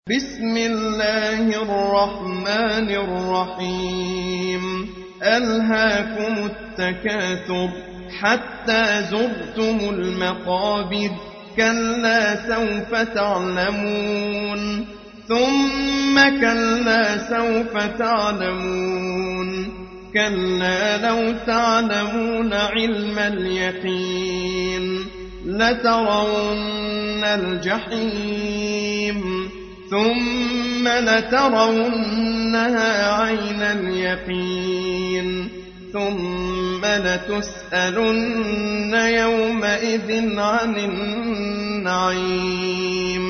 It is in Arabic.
بسم الله الرحمن الرحيم ألهاكم التكاثر حتى زرتم المقابر كلا سوف تعلمون ثم كلا سوف تعلمون كلا لو تعلمون علم اليقين لترون الجحيم ثم لترونها عين اليقين ثم لتسألن يومئذ عن النعيم